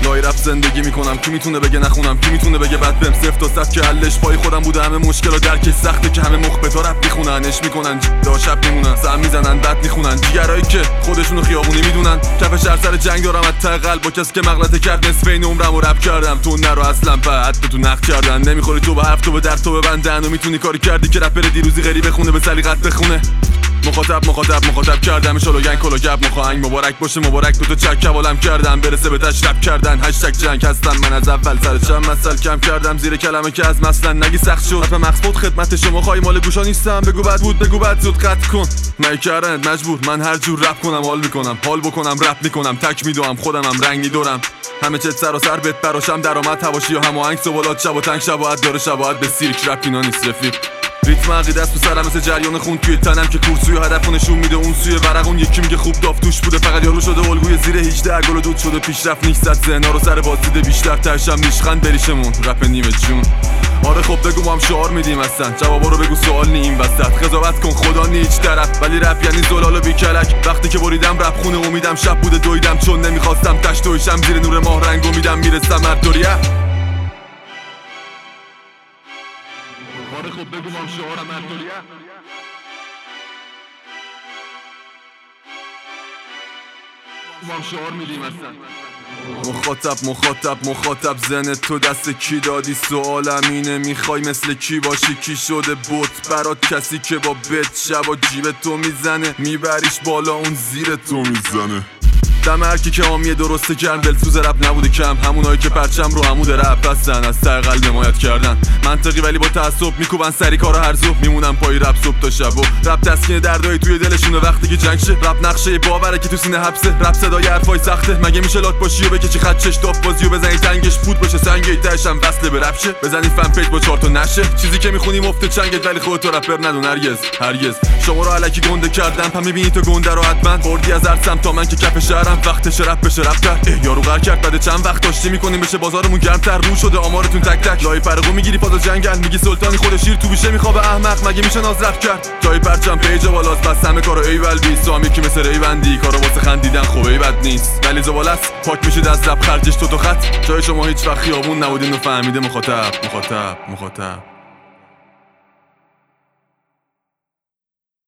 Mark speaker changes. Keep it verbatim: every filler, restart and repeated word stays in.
Speaker 1: فدای رپ زندگی میکنم. کی میتونه بگه نخونم؟ کی میتونه بگه بد بهم؟ صفر تا صد که حلش پای خودم بوده. همه مشکلا درکش سخته که همه مخبتا رپ میخونن، اش میکنن دا شب میمونن، سم میزنن بد میخونن. دیگرایی که خودشونو خیابونی میدونن. کف شهر سر جنگ دارم از ته قلب با کسی که مغلطه کرد. نصف این عمرمو رپ کردم، تو نرو اصلا بعد تو نقد کردن. نمیخوری تو به حرف تو به درد تو ببندن. و میتونی کاری کردی که رپر دیروزی غریب بخونه به سلیقت بخونه. مخاطب مخاطب مخاطب کردم شلو گنگ کلو گب مخاهنگ مبارک باشه مبارک. دوتا چک کبالم کردم برسه به تشرب کردن. هشتگ جنگ هستم من از اول سر چند مسئل کم کردم زیر کلمه که از مثلا نگی سخت شد. به مقصود خدمت شما خواهی مال گوشا نیستم. بگو بد بود بگو بد زود قطع کن. من کردنت مجبور من هر جور رپ کنم حال میکنم. حال بکنم رپ میکنم تک میدوام خودمم رنگی دورم. همه چت سر و سر بت براشم درآمد هواشی و هماهنگ سوالات شب و تنگ شباهت داره شباهت به سیرک رپ اینا نیست رفیق. ریتم عقیده است تو سرم مثل جریان خون توی تنم که کورسوی هدف نشون میده اون سوی ورق. اون یکی میگه خوب داف توش بوده فقط یارو شده الگوی زیر هجده گل و دود شده پیشرفت نیست زد ذهنا رو سر بازدیده بیشتر ترشم نیشخند بریشمون رپ نیمه جون. آره خب بگو ما هم شعار میدیم هستن جوابا رو بگو سوال نیم وسط. قضاوت کن خدا نی هیچ طرف ولی رپ یعنی زلال و بیکلک. وقتی که بریدم رپ خونه امیدم شب بوده دویدم چون نمیخواستم تشت دویشم زیر نور ماه رنگ امیدم میرسم مردوریه. آره خب بگو ما هم شعارم مردوریه. ما هم شعار میدیم هستن. مخاطب مخاطب مخاطب زن تو دست کی دادی سوالم اینه. میخوای مثل کی باشی کی شده بوت برات کسی که با بت شب و جیب تو میزنه میبریش بالا اون زیر تو میزنه. دم هرکی که آمیه درسته کردن دلسوز رپ نبوده کم. همونایی که پرچم رو عمود رپ هستن از ته قلب حمایت کردن. منطقی ولی با تعصب میکوبن سری کارو هر ظهر میمونن پای رپ صبح تا شب. و رپ تسکین دردای توی دلشونه وقتی که جنگ شه. رپ نقشه باوره که تو سینه حبسه. رپ صدای حرفای سخته. مگه میشه لاک باشی و بکشی خط چش داف بازی و بزنی تنگش پود بشه سنگی تاشم وصله به رپ شه. بزنی فن پیج با چهار تا نشه. چیزی که میخونی مفت چنگت ولی خودت تو رپر ندون هرگز هرگز. شما رو الکی گنده کردم هم میبینی تو گنده رو حتما بردی از ارسم تا من که کف شهرم وقتش رپ بشه رپ کرد. یارو غر کرد بعد چند وقت داشتی میکنیم بشه بازارمون گرمتر. رو شده آمارتون تک تک. لای پرقو میگیری فاز جنگل میگی سلطانی خود شیر تو بیشه میخوابه احمق. مگه میشه ناز رپ کرد؟ جای پرچم پیج بالاست بس همه کارو ایول بی سامی که مثل ریوندی کارو واسه خندیدن خوبه بد نیست ولی زبالست پاک میشید از رپ خرجش تو تو خط. جای شما هیچ وقت خیابون نبودین و فهمیده مخاطب مخاطب مخاطب